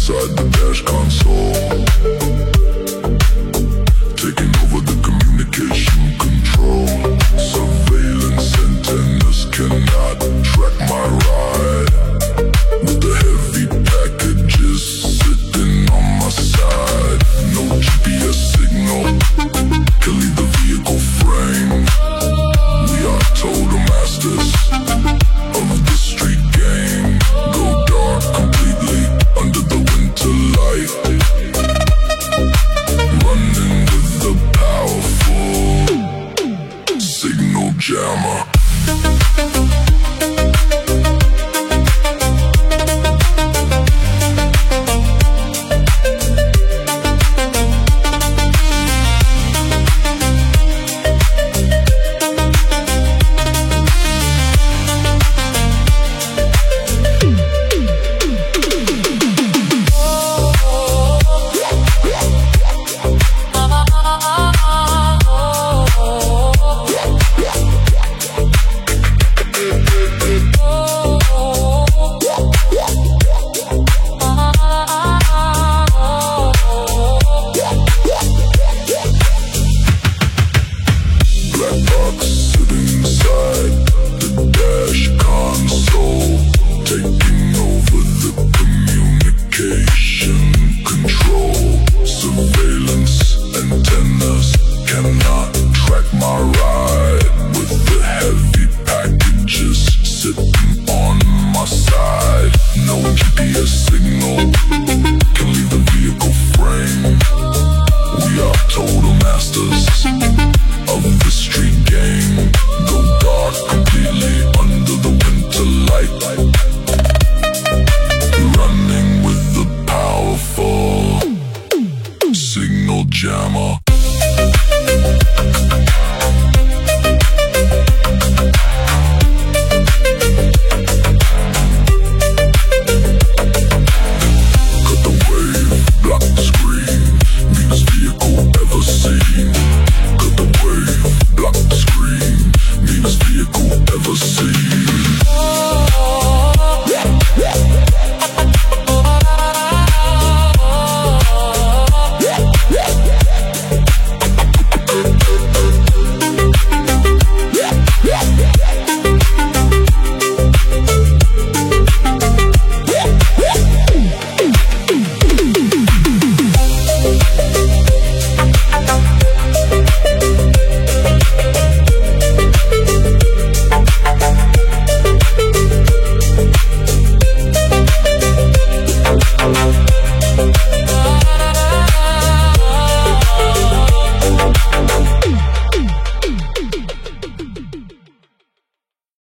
inside the dash console, taking over the communication control. Surveillance antennas cannot track my ride, with the heavy packages sitting on my side. No GPS signal can leave the vehicle frame. We are total masters of the street game. Go dark completely under the winter light, running with the powerful signal jammer. Total masters